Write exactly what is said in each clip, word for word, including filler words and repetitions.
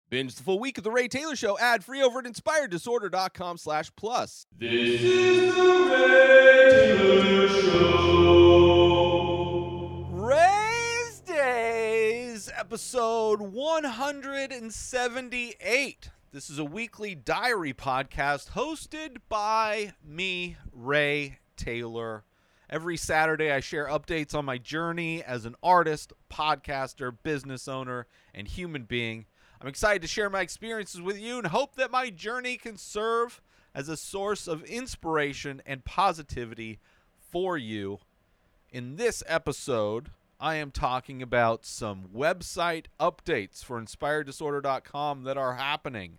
Binge the full week of The Ray Taylor Show ad-free over at inspireddisorder.com slash plus. This is The Ray Taylor Show. Ray's Days, episode one seventy-eight. This is a weekly diary podcast hosted by me, Ray Taylor. Every Saturday, I share updates on my journey as an artist, podcaster, business owner, and human being. I'm excited to share my experiences with you and hope that my journey can serve as a source of inspiration and positivity for you. In this episode, I am talking about some website updates for inspired disorder dot com that are happening,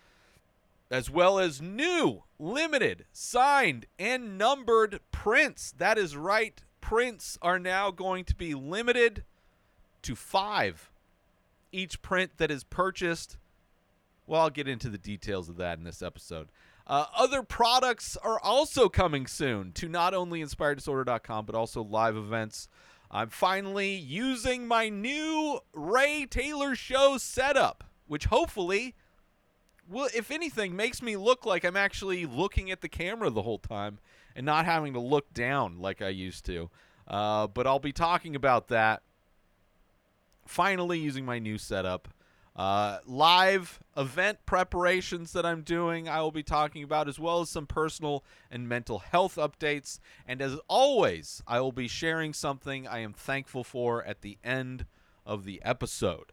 as well as new, limited, signed, and numbered prints. That is right. Prints are now going to be limited to five. Each print that is purchased. Well, I'll get into the details of that in this episode. Uh, other products are also coming soon to not only inspired disorder dot com, but also live events. I'm finally using my new Ray Taylor Show setup, which hopefully, will, if anything, makes me look like I'm actually looking at the camera the whole time and not having to look down like I used to. Uh, but I'll be talking about that. Finally using my new setup. Uh, live event preparations that I'm doing I will be talking about, as well as some personal and mental health updates. And as always, I will be sharing something I am thankful for at the end of the episode.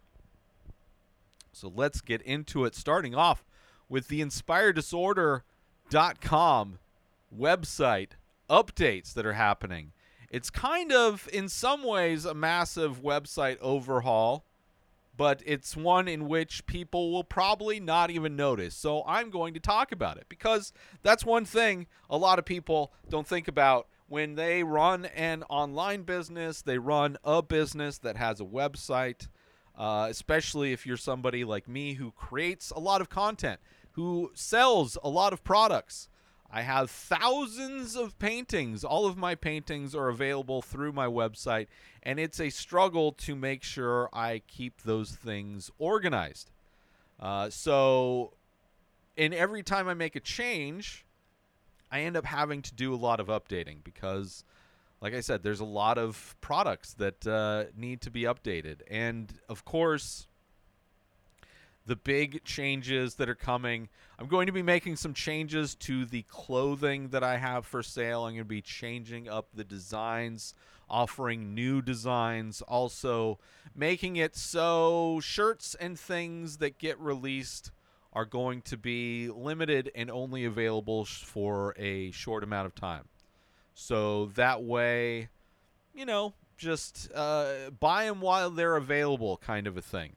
So let's get into it, starting off with the inspired disorder dot com website updates that are happening. It's kind of, in some ways, a massive website overhaul, but it's one in which people will probably not even notice. So I'm going to talk about it, because that's one thing a lot of people don't think about when they run an online business. They run a business that has a website, uh, especially if you're somebody like me who creates a lot of content, who sells a lot of products. I have thousands of paintings. All of my paintings are available through my website, and it's a struggle to make sure I keep those things organized. Uh, so, and every time I make a change, I end up having to do a lot of updating because, like I said, there's a lot of products that uh, need to be updated. And, of course, the big changes that are coming, I'm going to be making some changes to the clothing that I have for sale. I'm going to be changing up the designs, offering new designs, also making it so shirts and things that get released are going to be limited and only available for a short amount of time. So that way, you know, just uh, buy them while they're available kind of a thing.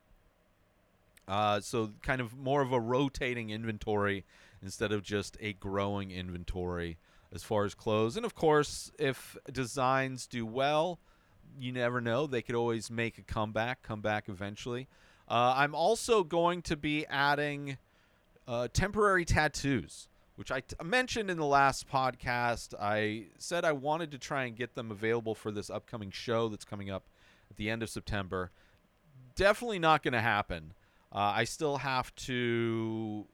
Uh, so kind of more of a rotating inventory instead of just a growing inventory as far as clothes. And, of course, if designs do well, you never know. They could always make a comeback, come back eventually. Uh, I'm also going to be adding uh, temporary tattoos, which I t- mentioned in the last podcast. I said I wanted to try and get them available for this upcoming show that's coming up at the end of September. Definitely not going to happen. Uh, I still have to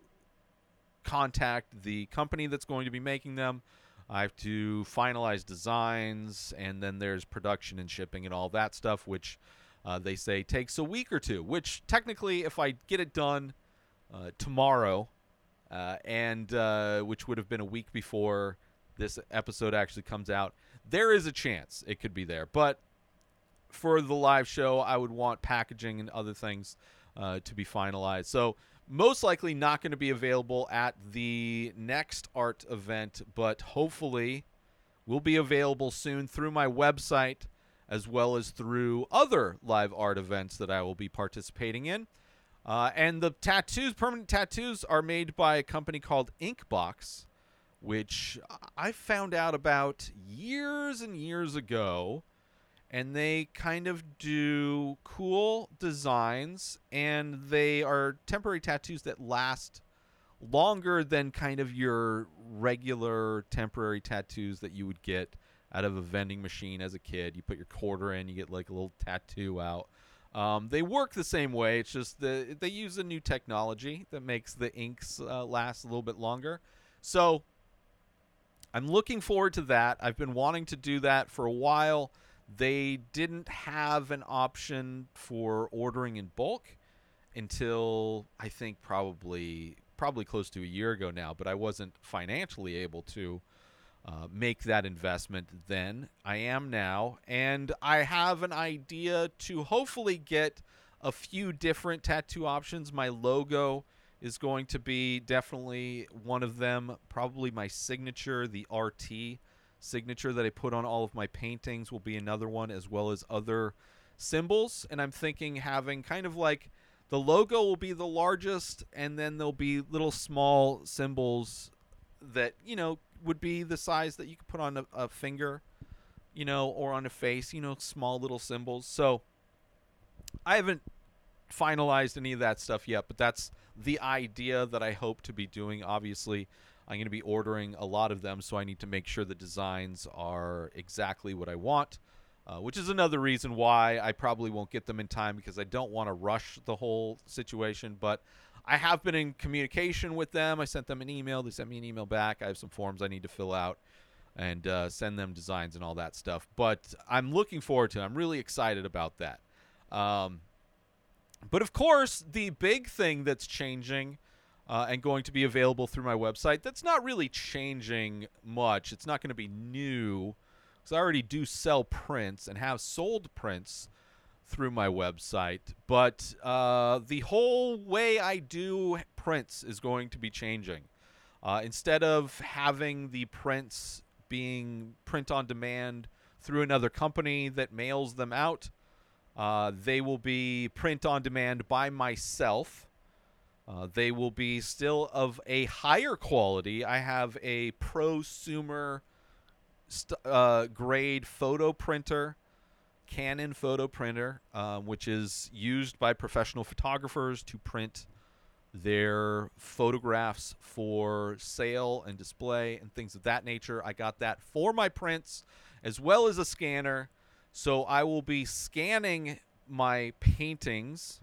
contact the company that's going to be making them. I have to finalize designs, and then there's production and shipping and all that stuff, which uh, they say takes a week or two, which technically, if I get it done uh, tomorrow, uh, and uh, which would have been a week before this episode actually comes out, there is a chance it could be there. But for the live show, I would want packaging and other things Uh, to be finalized. So most likely not going to be available at the next art event, but hopefully will be available soon through my website, as well as through other live art events that I will be participating in. Uh, and the tattoos, permanent tattoos, are made by a company called Inkbox, which I found out about years and years ago. And they kind of do cool designs, and they are temporary tattoos that last longer than kind of your regular temporary tattoos that you would get out of a vending machine as a kid. You put your quarter in, you get like a little tattoo out. Um, they work the same way. It's just the they use a new technology that makes the inks uh, last a little bit longer. So I'm looking forward to that. I've been wanting to do that for a while. They didn't have an option for ordering in bulk until I think probably probably close to a year ago now, but I wasn't financially able to uh, make that investment then. I am now, and I have an idea to hopefully get a few different tattoo options. My logo is going to be definitely one of them, probably my signature, the R T signature that I put on all of my paintings will be another one, as well as other symbols. And I'm thinking having kind of like the logo will be the largest, and then there'll be little small symbols that, you know, would be the size that you could put on a, a finger, you know, or on a face, you know, small little symbols. So I haven't finalized any of that stuff yet, but that's the idea that I hope to be doing. Obviously, I'm going to be ordering a lot of them, so I need to make sure the designs are exactly what I want, uh, which is another reason why I probably won't get them in time, because I don't want to rush the whole situation. But I have been in communication with them. I sent them an email. They sent me an email back. I have some forms I need to fill out and uh, send them designs and all that stuff. But I'm looking forward to it. I'm really excited about that. Um, but, of course, the big thing that's changing uh, and going to be available through my website, that's not really changing much. It's not going to be new, because I already do sell prints and have sold prints through my website. But uh, the whole way I do prints is going to be changing. Uh, instead of having the prints being print on demand through another company that mails them out, uh, they will be print on demand by myself. Uh, they will be still of a higher quality. I have a prosumer st- uh, grade photo printer, Canon photo printer, uh, which is used by professional photographers to print their photographs for sale and display and things of that nature. I got that for my prints, as well as a scanner. So I will be scanning my paintings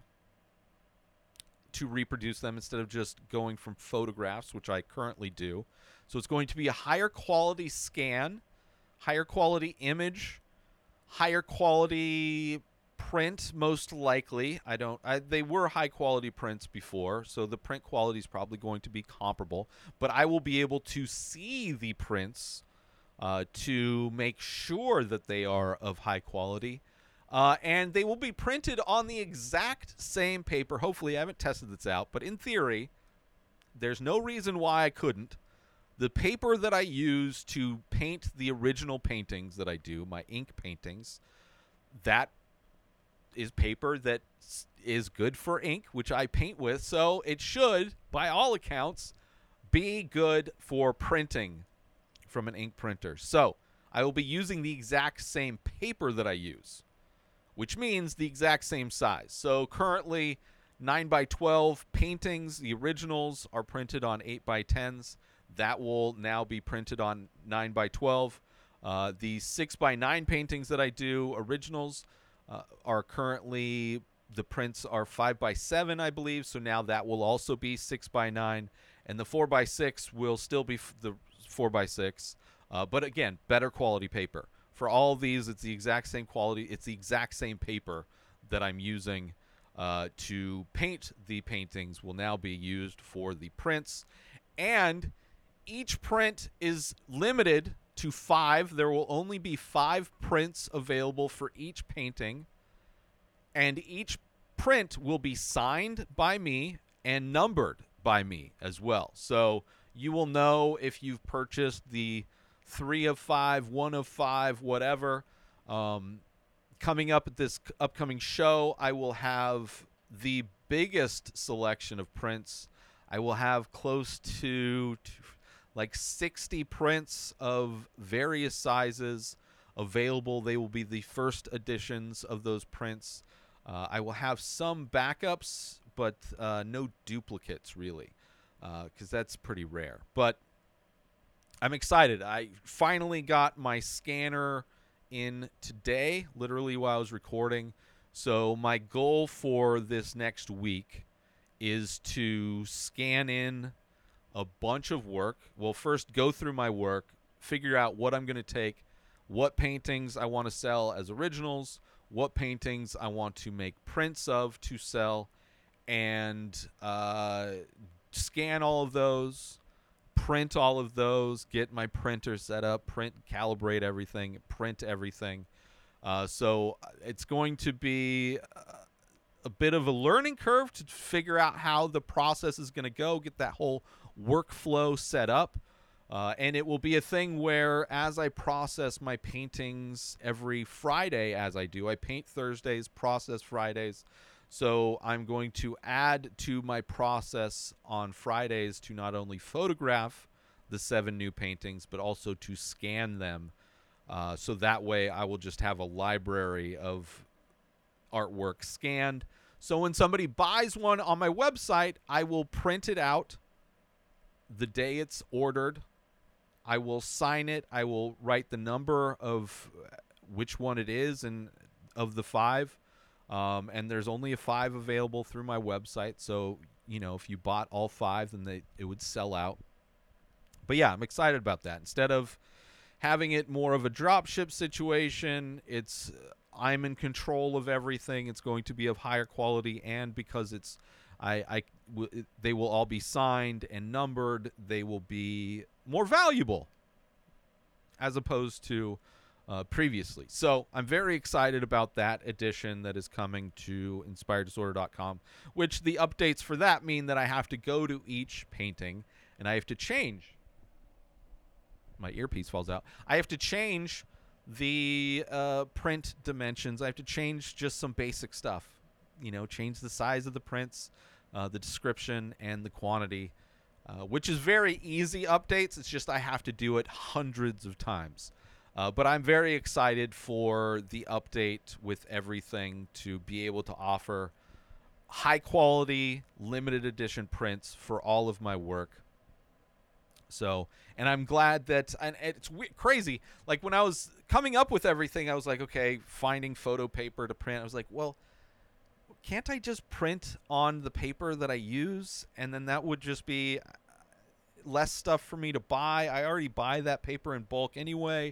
to reproduce them instead of just going from photographs, which I currently do. So it's going to be a higher quality scan, higher quality image, higher quality print, most likely. I don't I, they were high quality prints before, so the print quality is probably going to be comparable, but I will be able to see the prints uh, to make sure that they are of high quality. Uh, and they will be printed on the exact same paper. Hopefully, I haven't tested this out, but in theory, there's no reason why I couldn't. The paper that I use to paint the original paintings that I do, my ink paintings, that is paper that is good for ink, which I paint with. So it should, by all accounts, be good for printing from an ink printer. So I will be using the exact same paper that I use, which means the exact same size. So currently, nine by twelve paintings, the originals, are printed on eight by tens. That will now be printed on nine by twelve. Uh, the six by nine paintings that I do, originals, uh, are currently, the prints are five by seven, I believe. So now that will also be six by nine. And the four by six will still be f- the four by six. Uh, but again, better quality paper. For all of these, it's the exact same quality. It's the exact same paper that I'm using uh, to paint the paintings will now be used for the prints. And each print is limited to five. There will only be five prints available for each painting. And each print will be signed by me and numbered by me as well. So you will know if you've purchased the three of five, one of five, whatever. Um, coming up at this upcoming show, I will have the biggest selection of prints. I will have close to, to like sixty prints of various sizes available. They will be the first editions of those prints. Uh, I will have some backups, but uh, no duplicates, really, because uh, that's pretty rare. But I'm excited. I finally got my scanner in today, literally while I was recording. So my goal for this next week is to scan in a bunch of work. Well, first go through my work, figure out what I'm going to take, what paintings I want to sell as originals, what paintings I want to make prints of to sell, and uh, scan all of those, print all of those, get my printer set up, print, calibrate everything, print everything. Uh, so it's going to be a bit of a learning curve to figure out how the process is going to go, get that whole workflow set up. Uh, and it will be a thing where as I process my paintings every Friday, as I do, I paint Thursdays, process Fridays. So I'm going to add to my process on Fridays to not only photograph the seven new paintings, but also to scan them. Uh, so that way I will just have a library of artwork scanned. So when somebody buys one on my website, I will print it out the day it's ordered. I will sign it. I will write the number of which one it is and of the five. Um, and there's only a five available through my website. So, you know, if you bought all five, then they, it would sell out. But yeah, I'm excited about that. Instead of having it more of a drop ship situation, it's I'm in control of everything. It's going to be of higher quality, and because it's I, I w- they will all be signed and numbered, they will be more valuable as opposed to uh, previously. So I'm very excited about that addition that is coming to inspired disorder dot com, which the updates for that mean that I have to go to each painting and I have to change. My earpiece falls out. I have to change the uh, print dimensions. I have to change just some basic stuff. You know, change the size of the prints, uh, the description, and the quantity, uh, which is very easy updates. It's just I have to do it hundreds of times. Uh, but I'm very excited for the update with everything to be able to offer high-quality, limited edition prints for all of my work. So, and I'm glad that, and it's weird, crazy. Like when I was coming up with everything, I was like, okay, finding photo paper to print. I was like, well, can't I just print on the paper that I use? And then that would just be less stuff for me to buy. I already buy that paper in bulk anyway.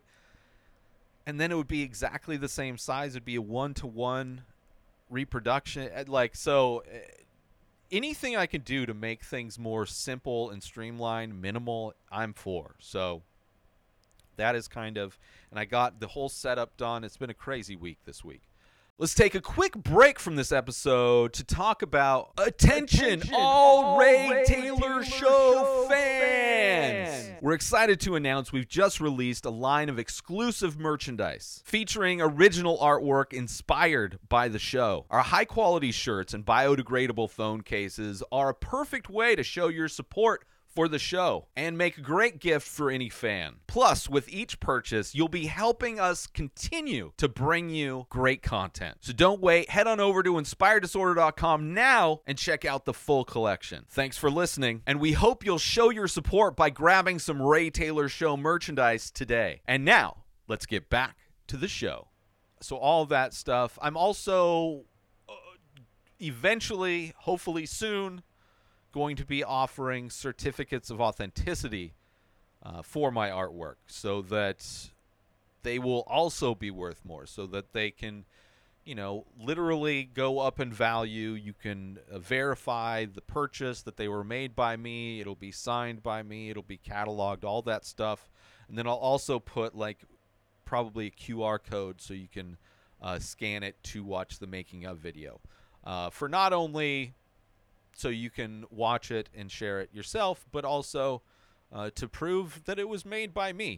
And then it would be exactly the same size. It'd be a one-to-one reproduction. Like, so anything I can do to make things more simple and streamlined, minimal, I'm for. So that is kind of, and I got the whole setup done. It's been a crazy week this week. Let's take a quick break from this episode to talk about attention, attention all Ray, Ray Taylor, Taylor Show, Show fans. fans. We're excited to announce we've just released a line of exclusive merchandise featuring original artwork inspired by the show. Our high-quality shirts and biodegradable phone cases are a perfect way to show your support for the show and make a great gift for any fan. Plus, with each purchase, you'll be helping us continue to bring you great content. So don't wait. Head on over to inspired disorder dot com now and check out the full collection. Thanks for listening, and we hope you'll show your support by grabbing some Ray Taylor Show merchandise today. And now, let's get back to the show. So all that stuff. I'm also uh, eventually, hopefully soon, going to be offering certificates of authenticity uh, for my artwork so that they will also be worth more, so that they can, you know, literally go up in value. You can uh, verify the purchase, that they were made by me. It'll be signed by me. It'll be cataloged, all that stuff. And then I'll also put like probably a Q R code so you can uh, scan it to watch the making of video. Uh, for not only so you can watch it and share it yourself, but also uh, to prove that it was made by me.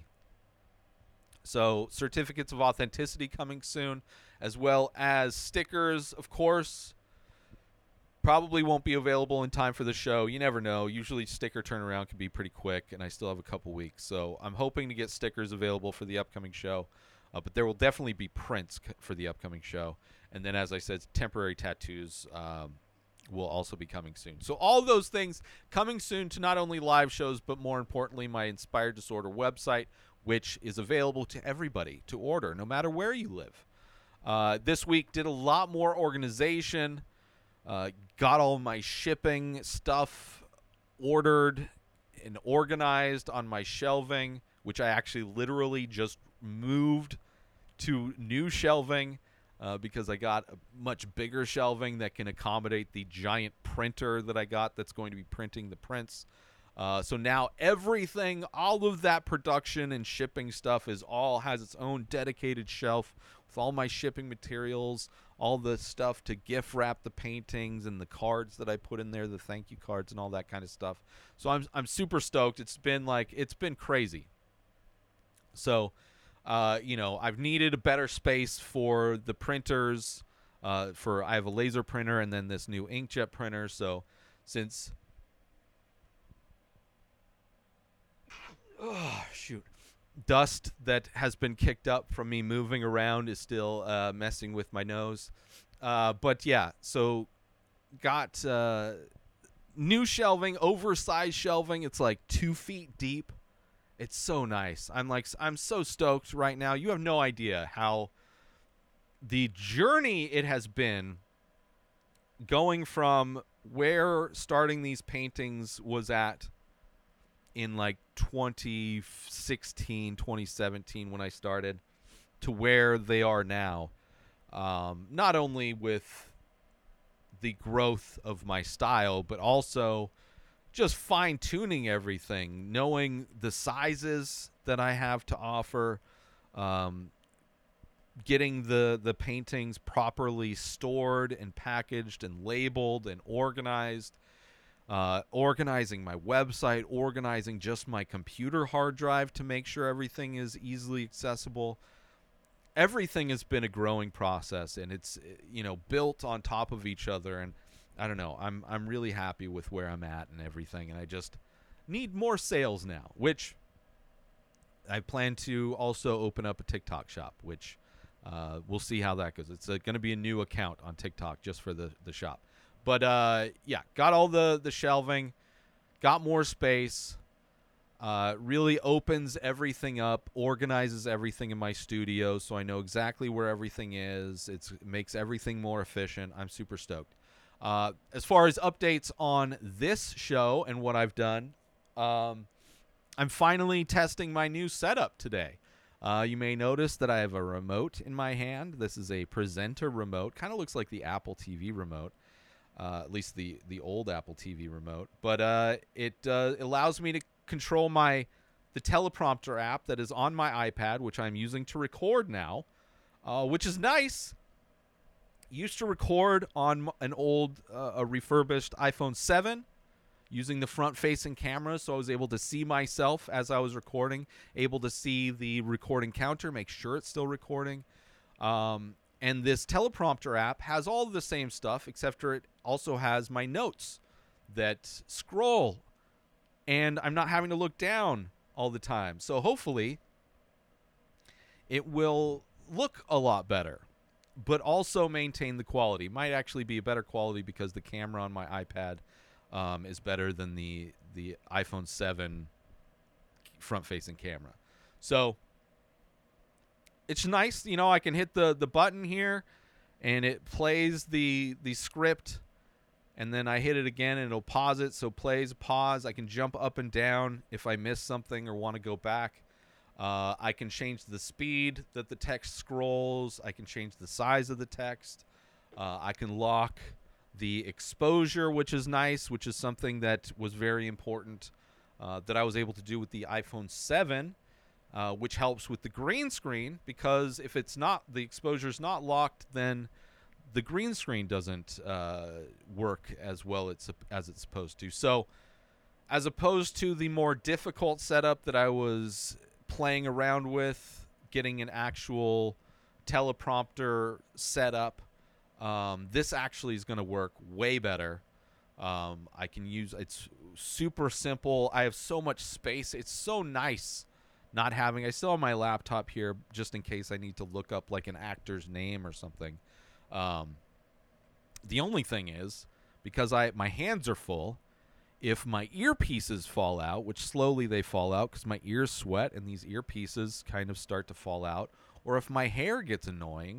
So certificates of authenticity coming soon, as well as stickers, of course. Probably won't be available in time for the show. You never know. Usually sticker turnaround can be pretty quick, and I still have a couple weeks. So I'm hoping to get stickers available for the upcoming show. Uh, but there will definitely be prints c- for the upcoming show. And then, as I said, temporary tattoos um, will also be coming soon. So all those things coming soon to not only live shows, but more importantly, my Inspired Disorder website, which is available to everybody to order, no matter where you live. Uh, this week did a lot more organization. Uh, got all my shipping stuff ordered and organized on my shelving, which I actually literally just moved to new shelving uh, because I got a much bigger shelving that can accommodate the giant printer that I got that's going to be printing the prints. Uh, so now everything, all of that production and shipping stuff is all has its own dedicated shelf with all my shipping materials, all the stuff to gift wrap the paintings and the cards that I put in there, the thank you cards and all that kind of stuff. So I'm I'm super stoked. It's been like it's been crazy. So, uh, you know, I've needed a better space for the printers. Uh, for I have a laser printer and then this new inkjet printer. So since oh shoot. Dust that has been kicked up from me moving around is still uh, messing with my nose. Uh, but yeah, so got uh, new shelving, oversized shelving. It's like two feet deep. It's so nice. I'm like, I'm so stoked right now. You have no idea how the journey it has been going from where starting these paintings was at in like twenty sixteen, twenty seventeen when I started to where they are now. Um, not only with the growth of my style, but also just fine-tuning everything, knowing the sizes that I have to offer, um, getting the, the paintings properly stored and packaged and labeled and organized, Uh, organizing my website, organizing just my computer hard drive to make sure everything is easily accessible. Everything has been a growing process, and it's, you know, built on top of each other. And I don't know, I'm I'm really happy with where I'm at and everything. And I just need more sales now, which I plan to also open up a TikTok shop, which uh, we'll see how that goes. It's uh, going to be a new account on TikTok just for the the shop. But, uh, yeah, got all the, the shelving, got more space, uh, really opens everything up, organizes everything in my studio so I know exactly where everything is. It's, it makes everything more efficient. I'm super stoked. Uh, as far as updates on this show and what I've done, um, I'm finally testing my new setup today. Uh, you may notice that I have a remote in my hand. This is a Presenter remote. Kind of looks like the Apple T V remote. Uh, at least the, the old Apple T V remote. But uh, it uh, allows me to control my the teleprompter app that is on my iPad, which I'm using to record now, uh, which is nice. Used to record on an old, uh, a refurbished iPhone seven using the front-facing camera, so I was able to see myself as I was recording, able to see the recording counter, make sure it's still recording. Um, and this teleprompter app has all the same stuff, except for it also has my notes that scroll, and I'm not having to look down all the time. So hopefully it will look a lot better, but also maintain the quality. Might actually be a better quality because the camera on my iPad um, is better than the the iPhone seven front-facing camera. So it's nice, you know, I can hit the, the button here, and it plays the the script, and then I hit it again, and it'll pause it. So plays, pause. I can jump up and down if I miss something or want to go back. Uh, I can change the speed that the text scrolls. I can change the size of the text. Uh, I can lock the exposure, which is nice, which is something that was very important uh, that I was able to do with the iPhone seven, uh, which helps with the green screen, because if it's not, the exposure's not locked, then the green screen doesn't uh, work as well it's, as it's supposed to. So as opposed to the more difficult setup that I was playing around with, getting an actual teleprompter set up, um, this actually is going to work way better. Um, I can use, it's super simple. I have so much space. It's so nice not having, I still have my laptop here just in case I need to look up like an actor's name or something. Um, the only thing is, because I my hands are full, if my earpieces fall out, which slowly they fall out because my ears sweat and these earpieces kind of start to fall out, or if my hair gets annoying,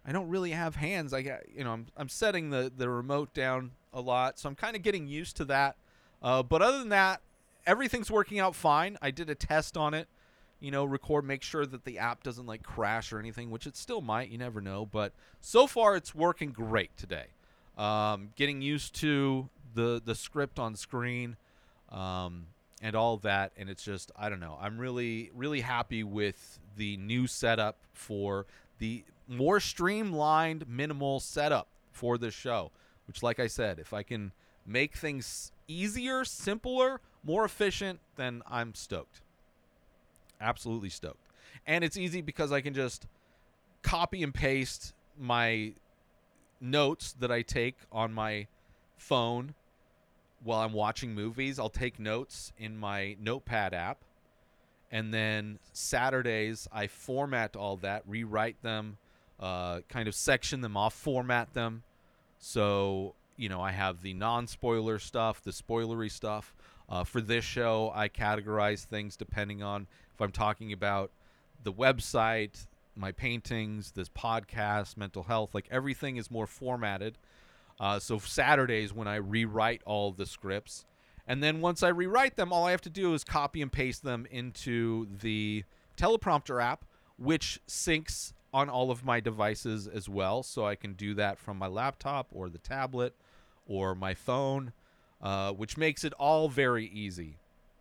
I don't really have hands. I got, you know, I'm I'm setting the the remote down a lot, so I'm kind of getting used to that. Uh, but other than that, everything's working out fine. I did a test on it, you know, record, make sure that the app doesn't like crash or anything, which it still might. You never know. But so far, it's working great today. Um, getting used to the the script on screen, um, and all of that, and it's just, I don't know. I'm really really happy with the new setup for the more streamlined, minimal setup for this show. Which, like I said, if I can make things easier, simpler, more efficient, then I'm stoked. Absolutely stoked. And it's easy because I can just copy and paste my notes that I take on my phone while I'm watching movies. I'll take notes in my Notepad app. And then Saturdays, I format all that, rewrite them, uh, kind of section them off, format them. So, you know, I have the non-spoiler stuff, the spoilery stuff. Uh, for this show, I categorize things depending on if I'm talking about the website, my paintings, this podcast, mental health. Like, everything is more formatted. Uh, so Saturdays when I rewrite all the scripts. And then once I rewrite them, all I have to do is copy and paste them into the teleprompter app, which syncs on all of my devices as well, so I can do that from my laptop or the tablet or my phone, uh, which makes it all very easy.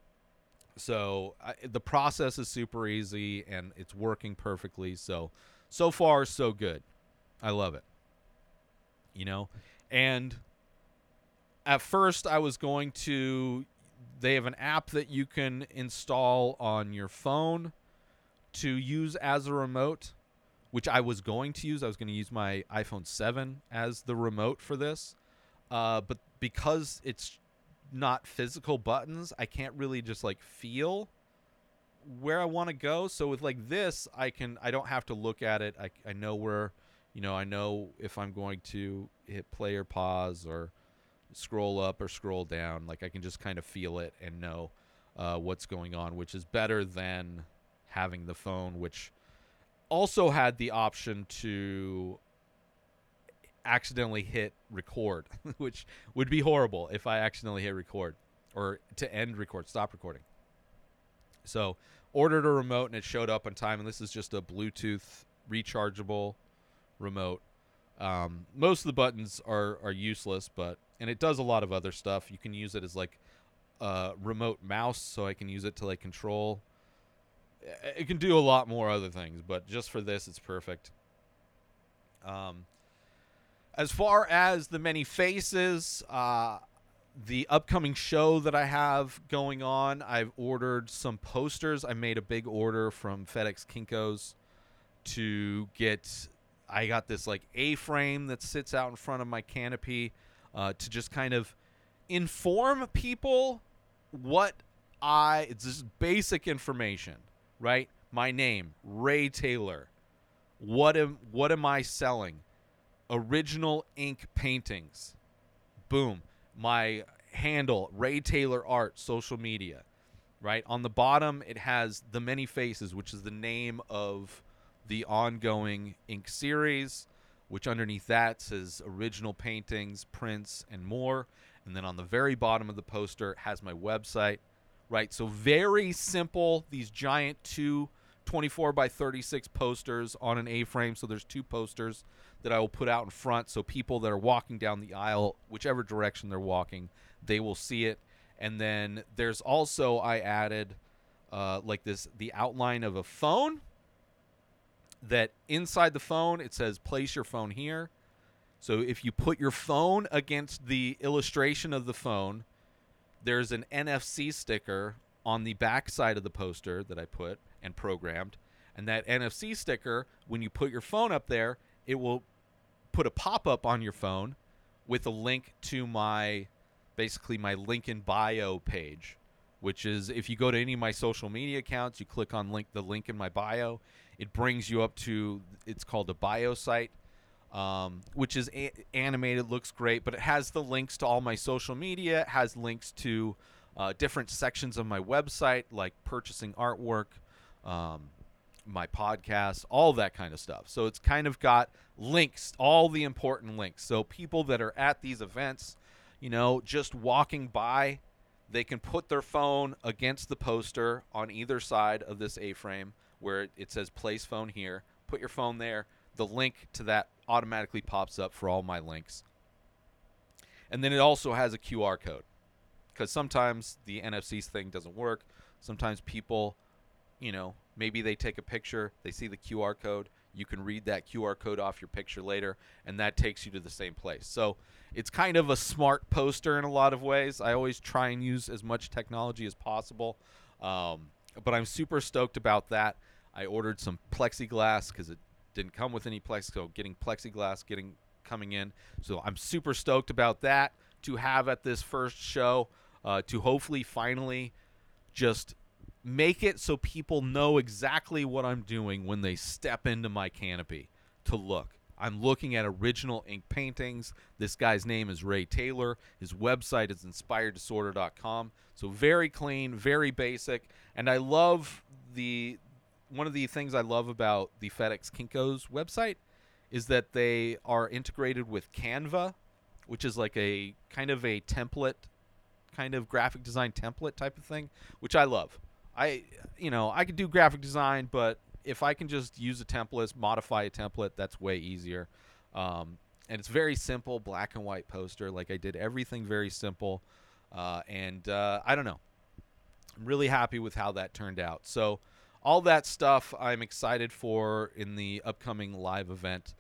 So I, the process is super easy, and it's working perfectly. So, so far, so good. I love it. You know? And at first, I was going to... They have an app that you can install on your phone to use as a remote, which I was going to use. I was going to use my iPhone seven as the remote for this. Uh, but because it's not physical buttons, I can't really just like feel where I want to go. So with like this, I can, I don't have to look at it. I, I know where, you know, I know if I'm going to hit play or pause or scroll up or scroll down. Like I can just kind of feel it and know uh, what's going on, which is better than having the phone, which also had the option to accidentally hit record, which would be horrible if I accidentally hit record or to end record, stop recording. So ordered a remote and it showed up on time. And this is just a Bluetooth rechargeable remote. Um, most of the buttons are, are useless, but, and it does a lot of other stuff. You can use it as like a remote mouse. So I can use it to like control. It can do a lot more other things, but just for this, it's perfect. Um, as far as the many faces, uh, the upcoming show that I have going on, I've ordered some posters. I made a big order from FedEx Kinko's to get, I got this like A-frame that sits out in front of my canopy uh, to just kind of inform people what I, it's just basic information. Right? My name, Ray Taylor. What am what am I selling? Original ink paintings. Boom. My handle, Ray Taylor Art, social media. Right? On the bottom, it has The Many Faces, which is the name of the ongoing ink series, which underneath that says original paintings, prints, and more. And then on the very bottom of the poster has my website. Right, so very simple, these giant two twenty-four by thirty-six posters on an A-frame. So there's two posters that I will put out in front so people that are walking down the aisle, whichever direction they're walking, they will see it. And then there's also, I added uh, like this, the outline of a phone that inside the phone, it says place your phone here. So if you put your phone against the illustration of the phone, there's an N F C sticker on the back side of the poster that I put and programmed. And that N F C sticker, when you put your phone up there, it will put a pop-up on your phone with a link to my, basically my link in bio page, which is if you go to any of my social media accounts, you click on link the link in my bio, it brings you up to, it's called a bio site. Um, which is a- animated, looks great, but it has the links to all my social media. It has links to uh, different sections of my website, like purchasing artwork, um, my podcasts, all that kind of stuff. So it's kind of got links, all the important links. So people that are at these events, you know, just walking by, they can put their phone against the poster on either side of this A-frame where it says place phone here. Put your phone there. The link to that automatically pops up for all my links. And then it also has a Q R code, because sometimes the N F C thing doesn't work. Sometimes people, you know, maybe they take a picture, they see the Q R code. You can read that Q R code off your picture later, and that takes you to the same place. So it's kind of a smart poster in a lot of ways. I always try and use as much technology as possible, um, but I'm super stoked about that. I ordered some plexiglass because it didn't come with any plex, so getting plexiglass getting coming in. So I'm super stoked about that to have at this first show, uh, to hopefully finally just make it so people know exactly what I'm doing when they step into my canopy to look. I'm looking at original ink paintings. This guy's name is Ray Taylor. His website is inspired disorder dot com. So very clean, very basic. And I love the one of the things I love about the FedEx Kinko's website is that they are integrated with Canva, which is like a kind of a template, kind of graphic design template type of thing, which I love. I, you know, I could do graphic design, but if I can just use a template, modify a template, that's way easier. Um, and it's very simple, black and white poster. Like I did everything very simple. Uh, and uh, I don't know. I'm really happy with how that turned out. So all that stuff I'm excited for in the upcoming live event.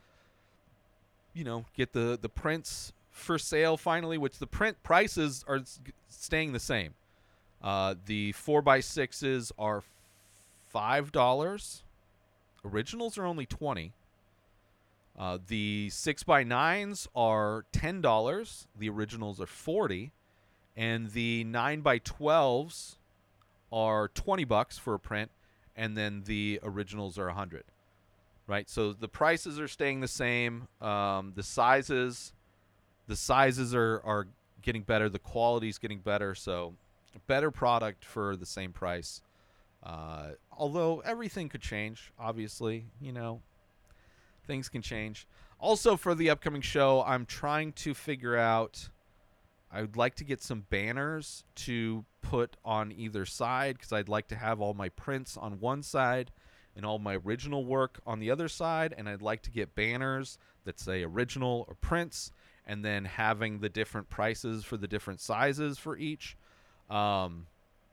You know, get the, the prints for sale finally, which the print prices are staying the same. Uh, the four by sixes are five dollars. Originals are only twenty dollars. Uh, the six by nines are ten dollars. The originals are forty dollars. And the nine by twelves are twenty bucks for a print. And then the originals are one hundred dollars. Right? So the prices are staying the same. Um, the sizes, the sizes are, are getting better. The quality is getting better. So a better product for the same price. Uh, although everything could change, obviously, you know, things can change. Also, for the upcoming show, I'm trying to figure out, I would like to get some banners to put on either side, because I'd like to have all my prints on one side and all my original work on the other side, and I'd like to get banners that say original or prints, and then having the different prices for the different sizes for each. Um,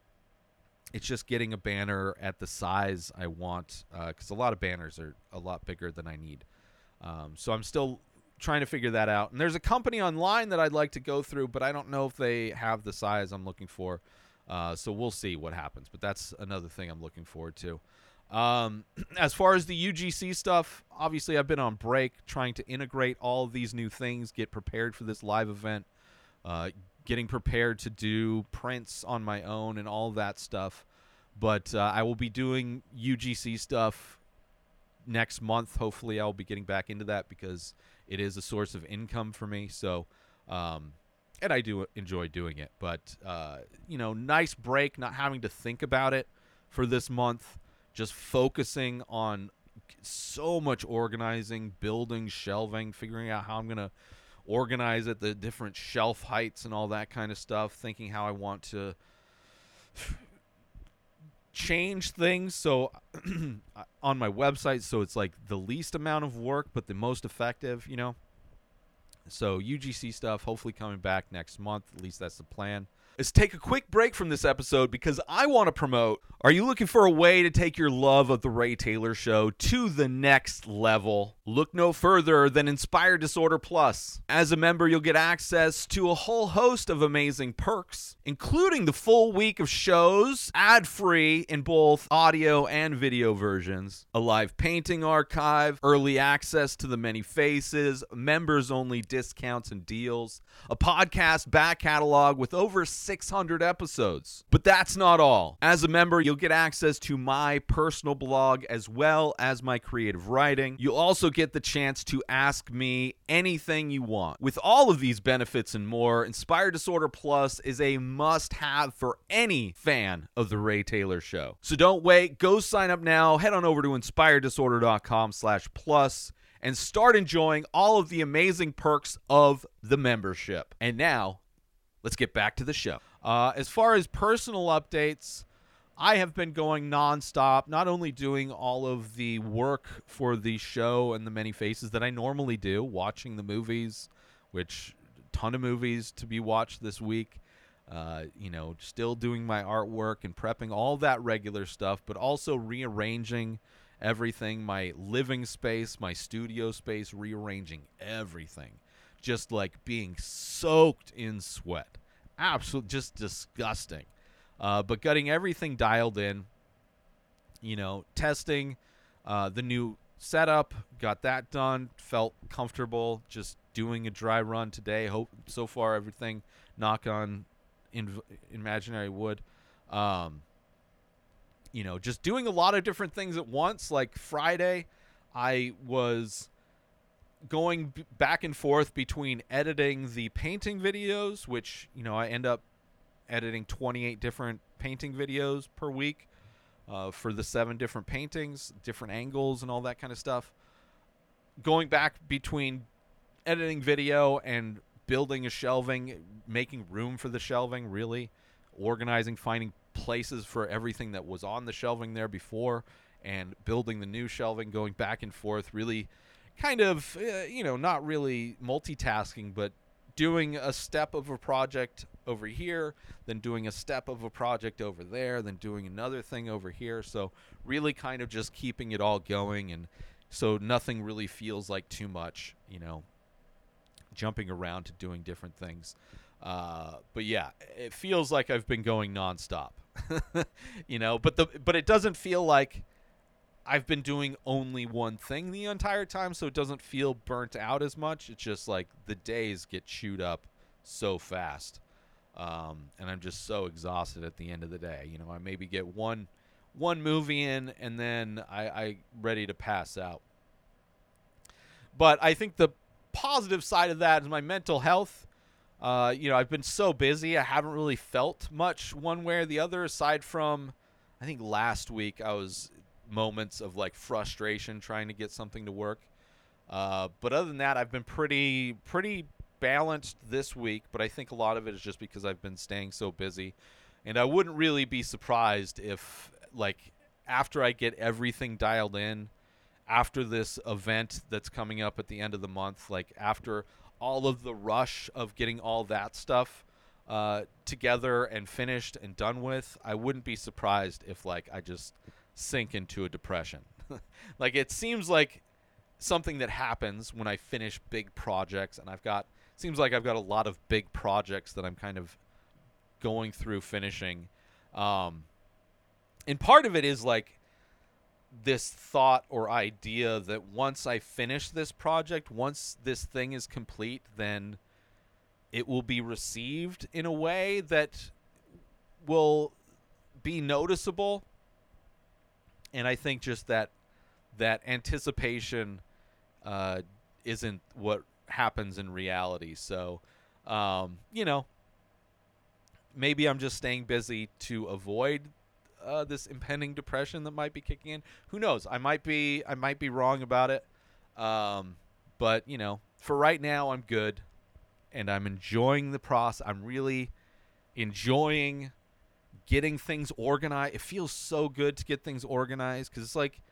it's just getting a banner at the size I want, because uh, a lot of banners are a lot bigger than I need. Um, so I'm still trying to figure that out. And there's a company online that I'd like to go through, but I don't know if they have the size I'm looking for. Uh, so we'll see what happens. But that's another thing I'm looking forward to. Um, as far as the U G C stuff, obviously I've been on break trying to integrate all of these new things, get prepared for this live event, uh, getting prepared to do prints on my own and all that stuff. But uh, I will be doing U G C stuff next month. Hopefully I'll be getting back into that because it is a source of income for me. So, um, and I do enjoy doing it. But, uh, you know, nice break, not having to think about it for this month. Just focusing on so much organizing, building, shelving, figuring out how I'm going to organize it, the different shelf heights and all that kind of stuff, thinking how I want to change things so on my website so it's like the least amount of work but the most effective, you know. So U G C stuff hopefully coming back next month. At least that's the plan. Let's take a quick break from this episode because I want to promote. Are you looking for a way to take your love of the Ray Taylor Show to the next level? Look no further than Inspired Disorder Plus. As a member, you'll get access to a whole host of amazing perks, including the full week of shows, ad-free in both audio and video versions, a live painting archive, early access to the many faces, members-only discounts and deals, a podcast back catalog with over six hundred episodes. But that's not all. As a member, you'll you'll get access to my personal blog as well as my creative writing. You'll also get the chance to ask me anything you want. With all of these benefits and more, Inspired Disorder Plus is a must-have for any fan of The Ray Taylor Show. So don't wait. Go sign up now. Head on over to inspired disorder dot com slash plus and start enjoying all of the amazing perks of the membership. And now, let's get back to the show. Uh, as far as personal updates, I have been going nonstop, not only doing all of the work for the show and the many faces that I normally do, watching the movies, which a ton of movies to be watched this week, uh, you know, still doing my artwork and prepping all that regular stuff, but also rearranging everything, my living space, my studio space, rearranging everything. Just like being soaked in sweat. Absolutely just disgusting. Uh, but getting everything dialed in, you know, testing uh, the new setup, got that done, felt comfortable just doing a dry run today. Hope so far everything, knock on in, imaginary wood. Um, you know, just doing a lot of different things at once. Like Friday, I was going b- back and forth between editing the painting videos, which, you know, I end up editing twenty-eight different painting videos per week uh, for the seven different paintings, different angles and all that kind of stuff. Going back between editing video and building a shelving, making room for the shelving, really organizing, finding places for everything that was on the shelving there before and building the new shelving, going back and forth, really kind of, uh, you know, not really multitasking, but doing a step of a project over here, then doing a step of a project over there, then doing another thing over here. So really kind of just keeping it all going, and so nothing really feels like too much, you know, jumping around to doing different things. Uh, but yeah, it feels like I've been going nonstop, you know, but the, but it doesn't feel like I've been doing only one thing the entire time, so it doesn't feel burnt out as much. It's just like the days get chewed up so fast. Um, and I'm just so exhausted at the end of the day. You know, I maybe get one one movie in, and then I, I ready to pass out. But I think the positive side of that is my mental health. Uh, you know, I've been so busy, I haven't really felt much one way or the other, aside from, I think last week I was moments of like frustration trying to get something to work. Uh, but other than that, I've been pretty, pretty balanced this week, but I think a lot of it is just because I've been staying so busy. And I wouldn't really be surprised if, like, after I get everything dialed in, after this event that's coming up at the end of the month, like after all of the rush of getting all that stuff uh, together and finished and done with, I wouldn't be surprised if, like, I just sink into a depression. Like, it seems like something that happens when I finish big projects, and I've got, seems like I've got a lot of big projects that I'm kind of going through finishing. Um, and part of it is like this thought or idea that once I finish this project, once this thing is complete, then it will be received in a way that will be noticeable. And I think just that that anticipation uh, isn't what happens in reality. So, um, you know, maybe I'm just staying busy to avoid uh, this impending depression that might be kicking in. Who knows? I might be I might be wrong about it. Um, but, you know, for right now, I'm good. And I'm enjoying the process. I'm really enjoying getting things organized. It feels so good to get things organized, because it's like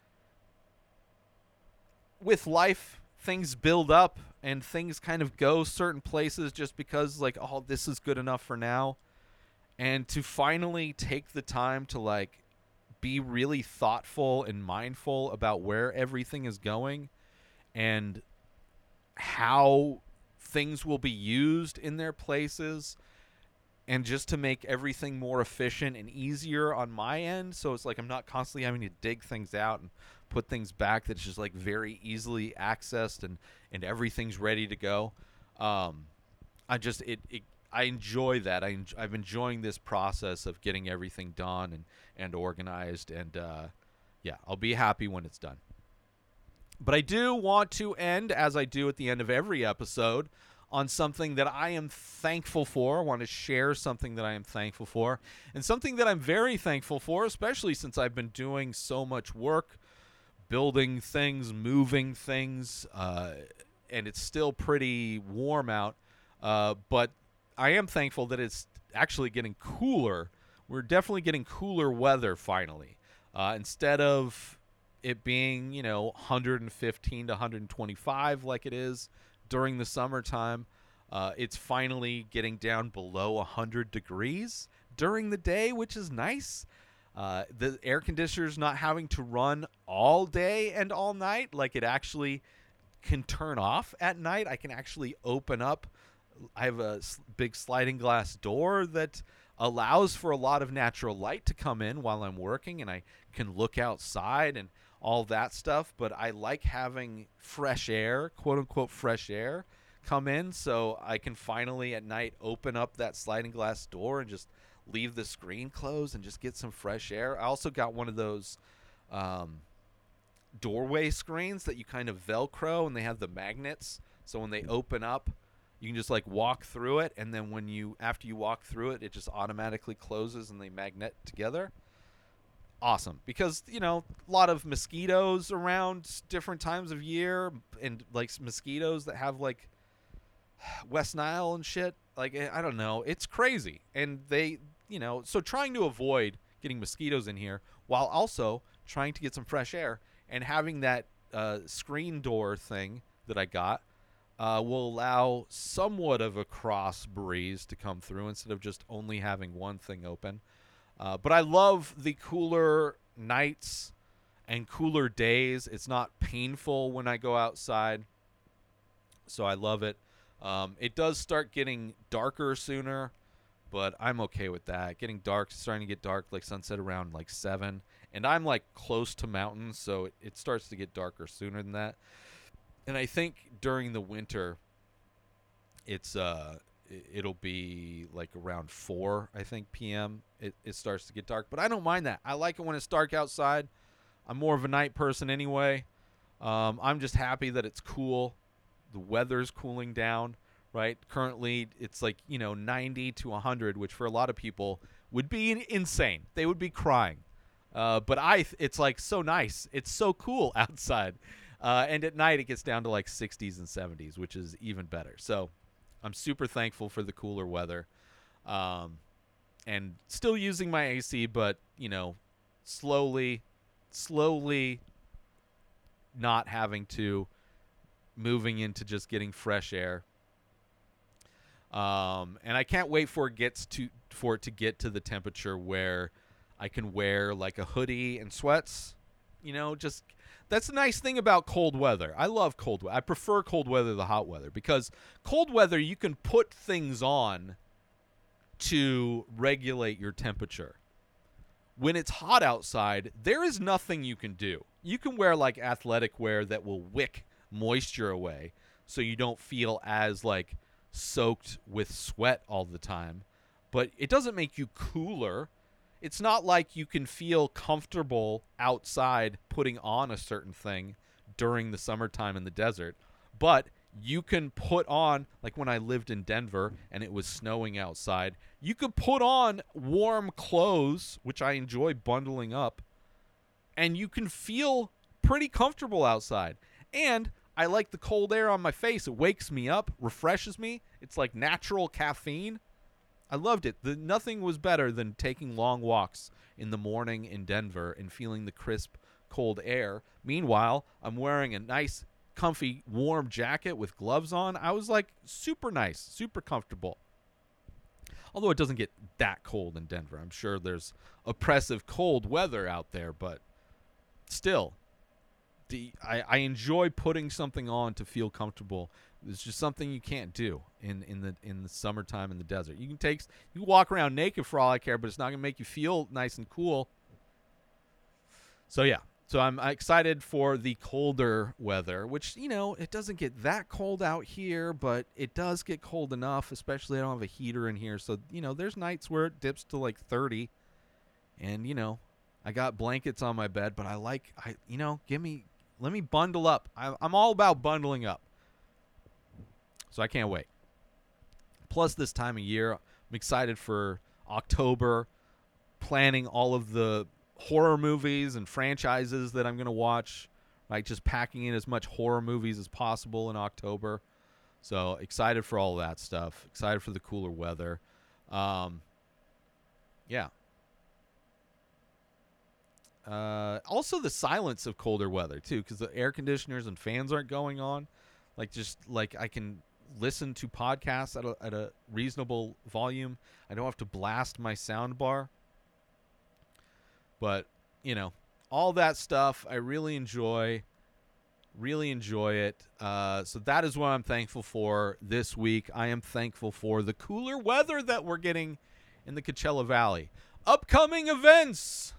with life, things build up and things kind of go certain places just because, like, oh, this is good enough for now. And to finally take the time to, like, be really thoughtful and mindful about where everything is going and how things will be used in their places, and just to make everything more efficient and easier on my end. So it's like I'm not constantly having to dig things out and put things back. That's just like very easily accessed, and, and everything's ready to go. Um, I just, it, it, I enjoy that. I en- I'm enjoying this process of getting everything done and, and organized. And uh, yeah, I'll be happy when it's done. But I do want to end, as I do at the end of every episode, on something that I am thankful for. I want to share something that I am thankful for. And something that I'm very thankful for, especially since I've been doing so much work, building things, moving things, uh, and it's still pretty warm out. Uh, but I am thankful that it's actually getting cooler. We're definitely getting cooler weather finally. Uh, instead of it being, you know, one hundred fifteen to one hundred twenty-five like it is during the summertime, uh, it's finally getting down below one hundred degrees during the day, which is nice. Uh, the air conditioner's not having to run all day and all night. Like, it actually can turn off at night. I can actually open up. I have a big sliding glass door that allows for a lot of natural light to come in while I'm working, and I can look outside and all that stuff. But I like having fresh air, quote unquote fresh air, come in, so I can finally at night open up that sliding glass door and just leave the screen closed and just get some fresh air. I also got one of those um, doorway screens that you kind of Velcro, and they have the magnets, so when they open up, you can just like walk through it, and then when you after you walk through it, it just automatically closes and they magnet together. Awesome, because you know a lot of mosquitoes around different times of year, and like mosquitoes that have like West Nile and shit. Like, I don't know, it's crazy, and they, you know, so trying to avoid getting mosquitoes in here while also trying to get some fresh air, and having that uh, screen door thing that I got uh, will allow somewhat of a cross breeze to come through instead of just only having one thing open. Uh, but I love the cooler nights and cooler days. It's not painful when I go outside, so I love it. Um, it does start getting darker sooner, but I'm okay with that. Getting dark, starting to get dark, like sunset around like seven, and I'm like close to mountains, so it, it starts to get darker sooner than that. And I think during the winter, it's uh, it'll be like around four, I think, p m. It, it starts to get dark, but I don't mind that. I like it when it's dark outside. I'm more of a night person anyway. Um, I'm just happy that it's cool. The weather's cooling down, right? Currently, it's like, you know, ninety to one hundred, which for a lot of people would be insane. They would be crying. Uh, but I, it's like so nice. It's so cool outside. Uh, and at night, it gets down to like sixties and seventies, which is even better. So I'm super thankful for the cooler weather. Um, and still using my A C, but, you know, slowly, slowly not having to, moving into just getting fresh air. Um, and I can't wait for it gets to for it to get to the temperature where I can wear like a hoodie and sweats. You know, just that's the nice thing about cold weather. I love cold weather. I prefer cold weather to hot weather, because cold weather you can put things on to regulate your temperature. When it's hot outside, there is nothing you can do. You can wear like athletic wear that will wick moisture away, so you don't feel as like soaked with sweat all the time, but it doesn't make you cooler. It's not like you can feel comfortable outside putting on a certain thing during the summertime in the desert, but you can put on, like when I lived in Denver and it was snowing outside, you could put on warm clothes, which I enjoy bundling up, and you can feel pretty comfortable outside. And I like the cold air on my face. It wakes me up, refreshes me. It's like natural caffeine. I loved it. The, nothing was better than taking long walks in the morning in Denver and feeling the crisp, cold air. Meanwhile, I'm wearing a nice, comfy, warm jacket with gloves on. I was like super nice, super comfortable. Although it doesn't get that cold in Denver. I'm sure there's oppressive cold weather out there, but still. The, I, I enjoy putting something on to feel comfortable. It's just something you can't do in, in the in the summertime in the desert. You can take you can walk around naked for all I care, but it's not gonna make you feel nice and cool. So yeah, So I'm excited for the colder weather, which, you know, it doesn't get that cold out here, but it does get cold enough, especially I don't have a heater in here. So, you know, there's nights where it dips to like thirty. And, you know, I got blankets on my bed, but I like, I you know, give me, let me bundle up. I, I'm all about bundling up. So I can't wait. Plus, this time of year, I'm excited for October, planning all of the horror movies and franchises that I'm going to watch, right? Just packing in as much horror movies as possible in October. So excited for all that stuff. Excited for the cooler weather. Um, yeah. Uh, also the silence of colder weather too, because the air conditioners and fans aren't going on. Like just like I can listen to podcasts at a, at a reasonable volume. I don't have to blast my sound bar. But, you know, all that stuff I really enjoy, really enjoy it. Uh, so that is what I'm thankful for this week. I am thankful for the cooler weather that we're getting in the Coachella Valley. Upcoming events.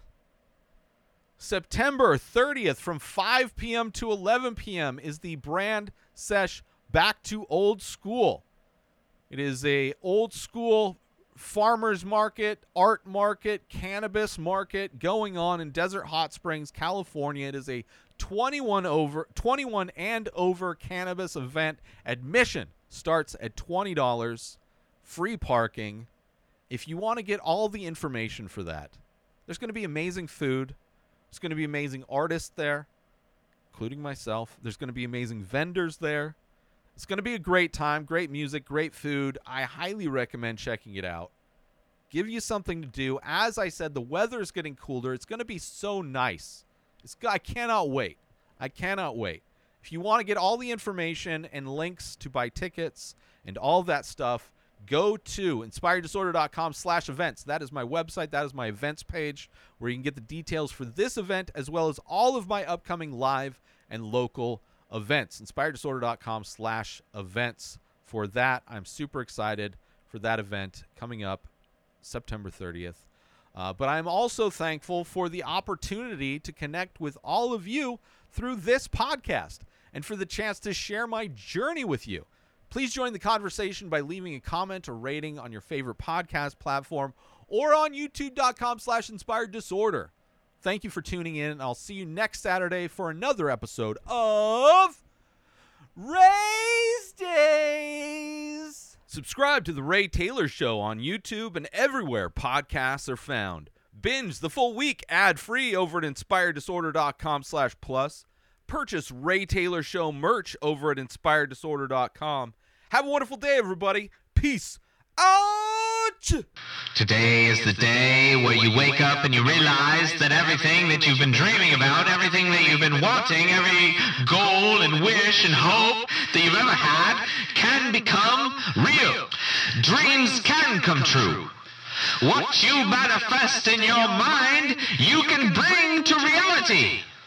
September thirtieth from five p.m. to eleven p.m. is the Brand Sesh Back to Old School. It is a old school farmers market, art market, cannabis market going on in Desert Hot Springs, California. It is a twenty-one over twenty-one and over cannabis event. Admission starts at twenty dollars, free parking. If you want to get all the information for that, there's going to be amazing food. There's going to be amazing artists there, including myself. There's going to be amazing vendors there. It's going to be a great time, great music, great food. I highly recommend checking it out. Give you something to do. As I said, the weather is getting cooler. It's going to be so nice. It's, I cannot wait. I cannot wait. If you want to get all the information and links to buy tickets and all that stuff, go to inspireddisorder.com slash events. That is my website. That is my events page where you can get the details for this event as well as all of my upcoming live and local events. inspireddisorder.com slash events. For that, I'm super excited for that event coming up September thirtieth. Uh, but I'm also thankful for the opportunity to connect with all of you through this podcast and for the chance to share my journey with you. Please join the conversation by leaving a comment or rating on your favorite podcast platform or on youtube.com slash inspired disorder. Thank you for tuning in, and I'll see you next Saturday for another episode of Ray's Days. Subscribe to The Ray Taylor Show on YouTube and everywhere podcasts are found. Binge the full week ad-free over at inspireddisorder.com slash plus. Purchase Ray Taylor Show merch over at inspired disorder dot com. Have a wonderful day, everybody. Peace out! Today is the day where you wake up and you realize that everything that you've been dreaming about, everything that you've been wanting, every goal and wish and hope that you've ever had can become real. Dreams can come true. What you manifest in your mind, you can bring to reality.